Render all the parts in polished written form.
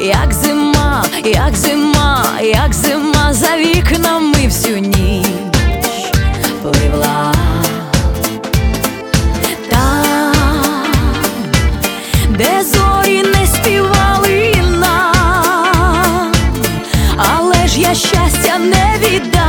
як зима, як зима, як зима за вікнами всю ніч пливла. Там, де зорі не співали нам, але ж я щастя не віддам.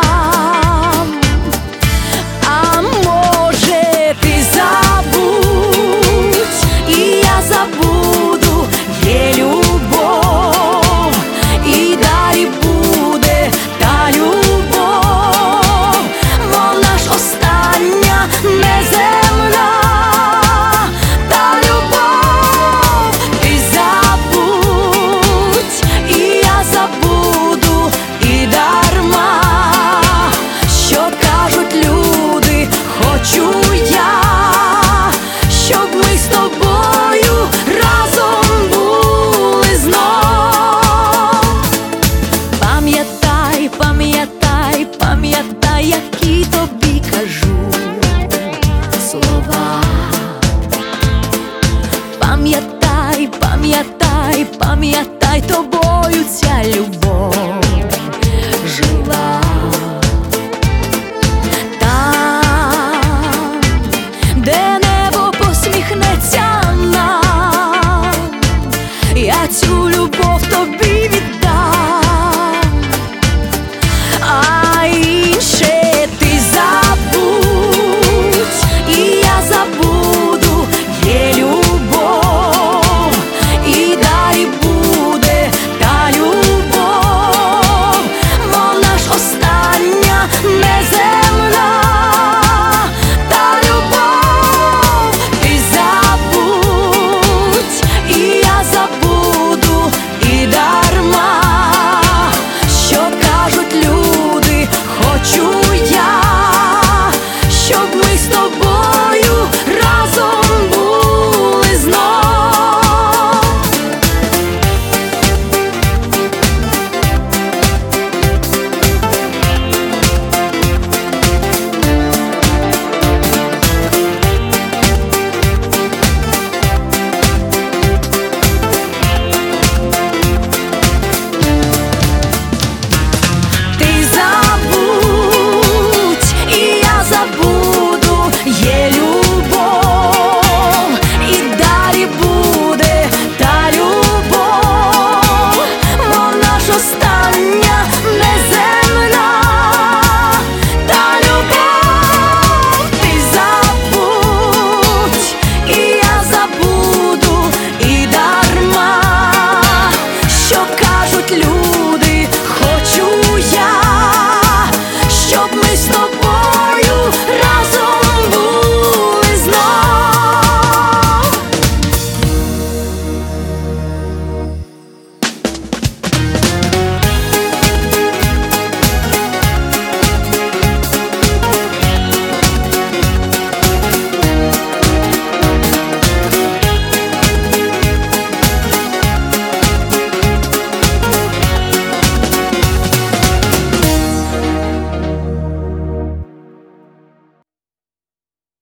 А може ти забудь, і я забуду, є любов, і далі буде та любов, вона ж остання, неземна та любов. Ти забудь, і я забуду, і дарма, що кажуть люди, хочу я, щоб ми з тобою разом були знов. Пам'ятай, пам'ятай, пам'ятай, які тобі кажу слова. Пам'ятай, пам'ятай, пам'ятай, тобою ця любов жива. Там, де небо посміхнеться нам, я цю любов тобі